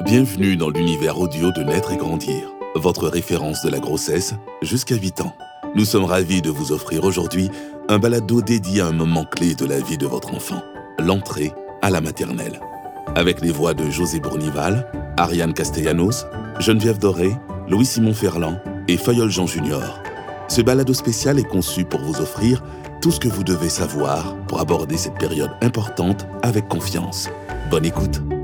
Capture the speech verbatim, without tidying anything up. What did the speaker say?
Bienvenue dans l'univers audio de Naître et Grandir, votre référence de la grossesse jusqu'à huit ans. Nous sommes ravis de vous offrir aujourd'hui un balado dédié à un moment clé de la vie de votre enfant, l'entrée à la maternelle. Avec les voix de José Bournival, Ariane Castellanos, Geneviève Doré, Louis-Simon Ferland et Fayol Jean Junior. Ce balado spécial est conçu pour vous offrir tout ce que vous devez savoir pour aborder cette période importante avec confiance. Bonne écoute.